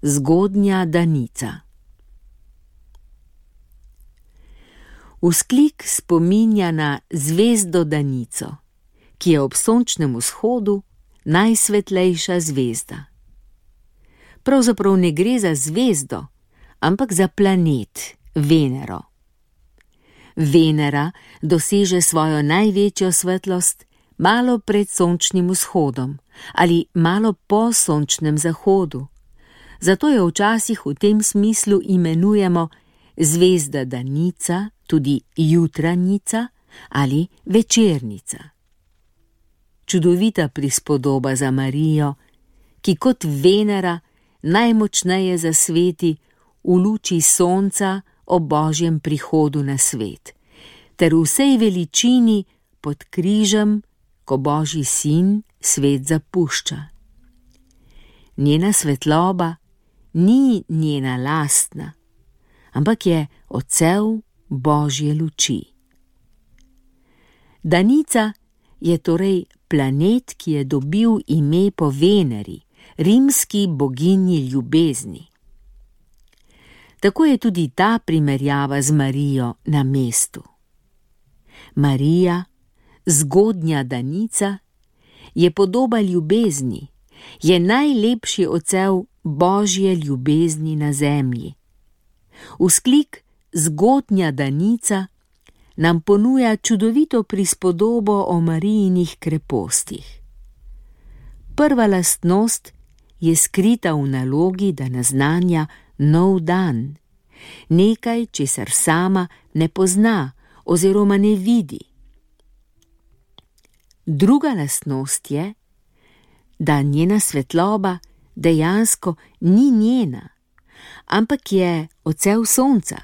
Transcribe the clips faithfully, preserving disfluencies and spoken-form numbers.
Zgodnja danica. Vzklik spominja na zvezdo danico, ki je ob sončnem vzhodu najsvetlejša zvezda. Pravzaprav ne gre za zvezdo, ampak za planet Venero. Venera doseže svojo največjo svetlost malo pred sončnim vzhodom ali malo po sončnem zahodu. Zato jo včasih v tem smislu imenujemo zvezda danica, tudi jutranjica ali večernica. Čudovita prispodoba za Marijo, ki kot Venera najmočneje zasveti v luči sonca o Božjem prihodu na svet, ter v vsej veličini pod križem, ko Božji sin svet zapušča. Njena svetloba ni njena lastna, ampak je odsev Božje luči. Danica je torej planet, ki je dobil ime po Veneri, rimski boginji ljubezni. Tako je tudi ta primerjava z Marijo na mestu. Marija, zgodnja danica, je podoba ljubezni, je najlepši odsev Božje ljubezni na zemlji. Vzklik zgodnja danica nam ponuja čudovito prispodobo o Marijinih krepostih. Prva lastnost je skrita v nalogi, da naznanja nov dan, nekaj, česar sama ne pozna oziroma ne vidi. Druga lastnost je, da njena svetloba dejansko ni njena, ampak je odsev sonca.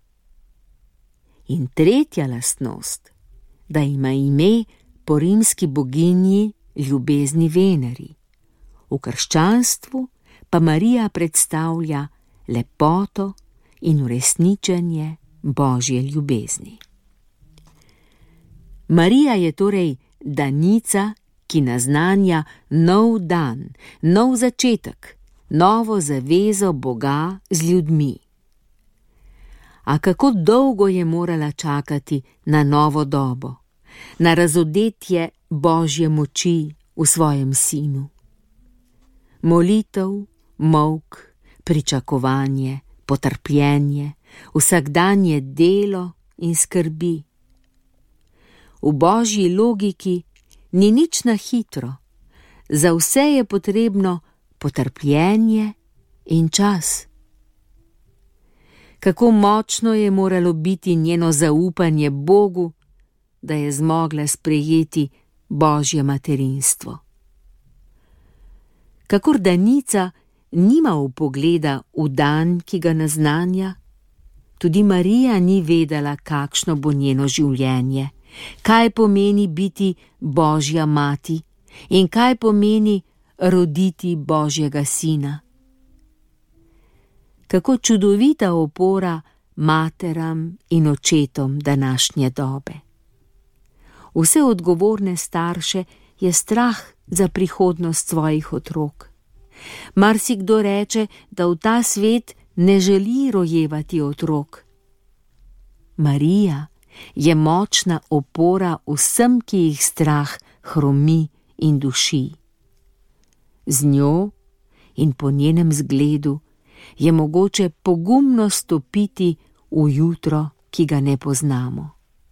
In tretja lastnost, da ima ime po rimski boginji ljubezni Veneri. V krščanstvu pa Marija predstavlja lepoto in uresničenje Božje ljubezni. Marija je torej danica, ki naznanja nov dan, nov začetek, novo zavezo Boga z ljudmi. A kako dolgo je morala čakati na novo dobo, na razodetje Božje moči v svojem sinu? Molitev, molk, pričakovanje, potrpljenje, vsakdanje delo in skrbi. V Božji logiki ni nič na hitro, za vse je potrebno potrpljenje in čas. Kako močno je moralo biti njeno zaupanje Bogu, da je zmogla sprejeti Božje materinstvo. Kakor danica nima vpogleda v dan, ki ga naznanja, tudi Marija ni vedela, kakšno bo njeno življenje, kaj pomeni biti Božja mati in kaj pomeni roditi Božjega sina. Kako čudovita opora materam in očetom današnje dobe. Vse odgovorne starše je strah za prihodnost svojih otrok. Marsikdo reče, da v ta svet ne želi rojevati otrok. Marija je močna opora vsem, ki jih strah hromi in duši. Z njo in po njenem zgledu je mogoče pogumno stopiti v jutro, ki ga ne poznamo.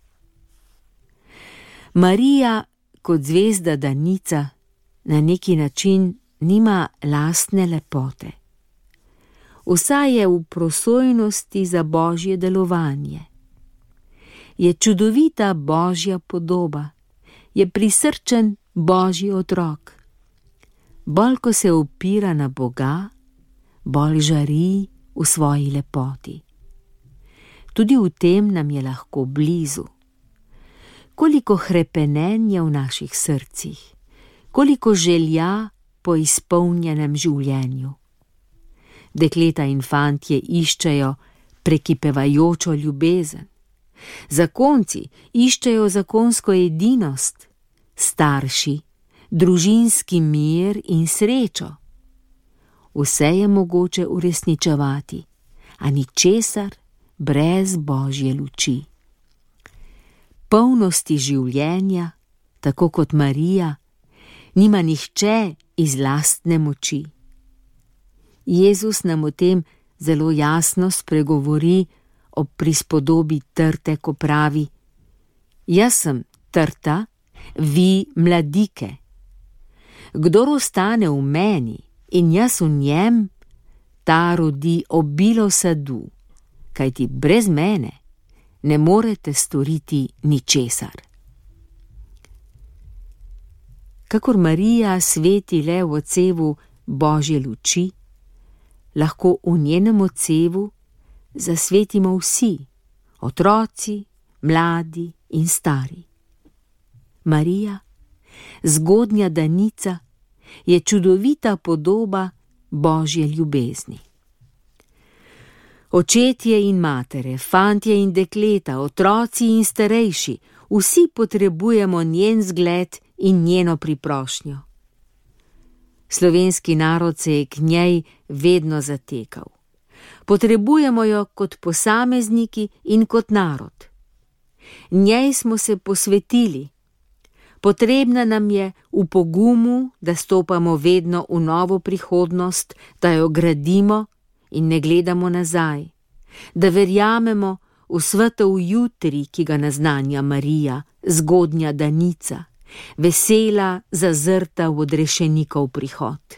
Marija kot zvezda danica na neki način nima lastne lepote. Vsa je v prosojnosti za Božje delovanje. Je čudovita Božja podoba, je prisrčen Božji otrok. Bolj ko se opira na Boga, bolj žari v svoji lepoti. Tudi v tem nam je lahko blizu. Koliko hrepenenja v naših srcih, koliko želja po izpolnjenem življenju. Dekleta in fantje iščejo prekipevajočo ljubezen. Zakonci iščejo zakonsko edinost, starši družinski mir in srečo. vse je mogoče uresničevati, a ničesar brez Božje luči. Polnosti življenja, tako kot Marija, nima nihče iz lastne moči. Jezus nam o tem zelo jasno spregovori ob prispodobi trte, ko pravi: Jaz sem trta, vi mladike. Kdor ostane v meni in jaz v njem, ta rodi obilo sadu, kajti brez mene ne morete storiti ničesar. Kakor Marija sveti le v odsevu Božje luči, lahko v njenem odsevu zasvetimo vsi, otroci, mladi in stari. Marija, zgodnja danica, je čudovita podoba Božje ljubezni. Očetje in matere, fantje in dekleta, otroci in starejši, vsi potrebujemo njen zgled in njeno priprošnjo. Slovenski narod se je k njej vedno zatekal. Potrebujemo jo kot posamezniki in kot narod. Njej smo se posvetili. Potrebna nam je v pogumu, da stopamo vedno v novo prihodnost, da jo gradimo in ne gledamo nazaj, da verjamemo v svetov jutri, ki ga naznanja Marija, zgodnja danica, vesela, zazrta v odrešenikov prihod.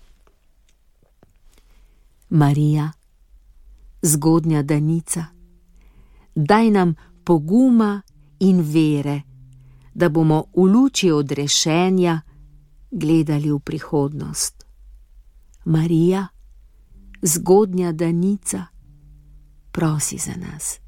Marija, zgodnja danica, daj nam poguma in vere, da bomo v luči odrešenja gledali v prihodnost. Marija, zgodnja danica, prosi za nas.